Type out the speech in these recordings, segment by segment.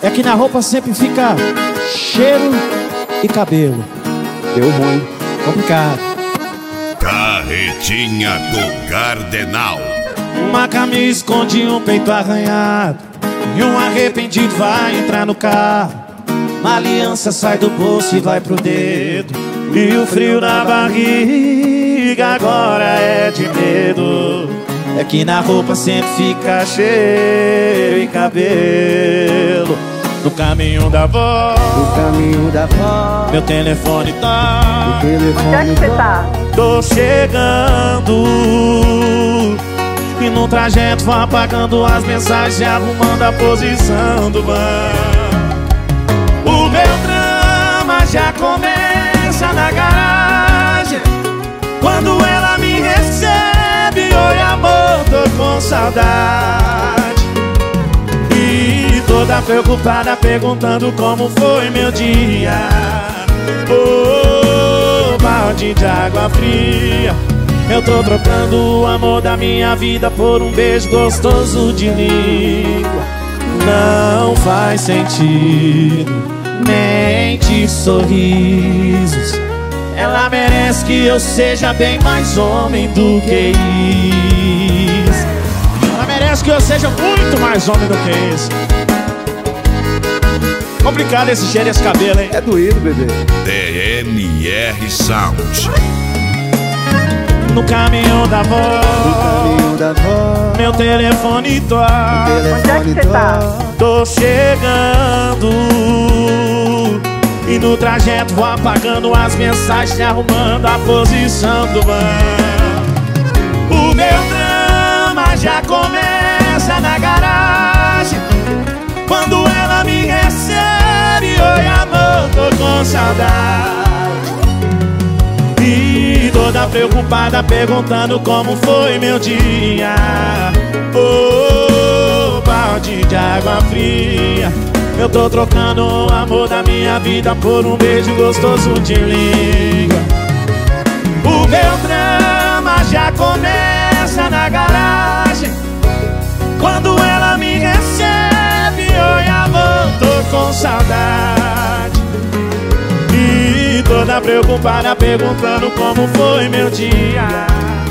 É que na roupa sempre fica cheiro e cabelo. Deu ruim. Complicado. Carretinha do Cardenal. Uma camisa esconde um peito arranhado, e um arrependido vai entrar no carro. Uma aliança sai do bolso e vai pro dedo, e o frio na barriga agora é de medo. É que na roupa sempre fica cheiro e cabelo. No caminho da avó, No caminho da avó, meu telefone tá. o telefone Onde é que você tá? Tô chegando, e no trajeto vou apagando as mensagens e arrumando a posição do banco. O meu drama já começa na garagem, quando ela me recebe. Oi amor, tô com saudade. E toda preocupada perguntando como foi meu dia. Oh, balde de água fria. Eu tô trocando o amor da minha vida por um beijo gostoso de língua. Não faz sentido, mente sorrisos. Ela merece que eu seja bem mais homem do que isso. Ela merece que eu seja muito mais homem do que isso. Complicado esse cheiro e esse cabelo, hein? é doído, bebê. DNR Sound. No caminho da No avó, caminho da avó, meu telefone toca. Onde é que você tá? Tô chegando, e no trajeto vou apagando as mensagens e arrumando a posição do banco. O meu drama já começa na garagem, quando ela me recebe. Oi amor, tô com saudade. E toda preocupada perguntando como foi meu dia. Oh, balde de água fria. Eu tô trocando o amor da minha vida por um beijo gostoso de língua. O meu drama já começa na garagem, quando ela me recebe. Oi amor, tô com saudade. E toda preocupada perguntando como foi meu dia.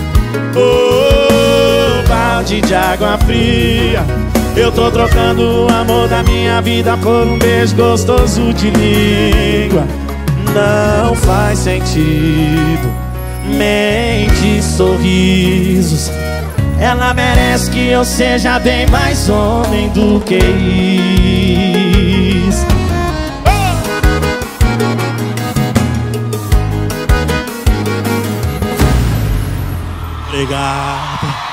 Oh, balde de água fria. Eu tô trocando o amor da minha vida por um beijo gostoso de língua. Não faz sentido, mente sorrisos. Ela merece que eu seja bem mais homem do que isso. Obrigado.